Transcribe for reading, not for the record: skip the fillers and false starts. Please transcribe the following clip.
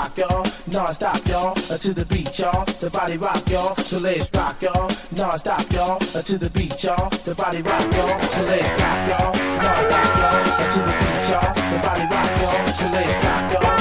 rock, y'all, non-stop, y'all, to the beat, y'all, the body rock, y'all, so let's rock, y'all, non-stop, y'all, to the beat, y'all, the body rock, y'all, so let's rock, y'all, non-stop, y'all, to the beat, y'all, the body rock, y'all, so let's rock, y'all.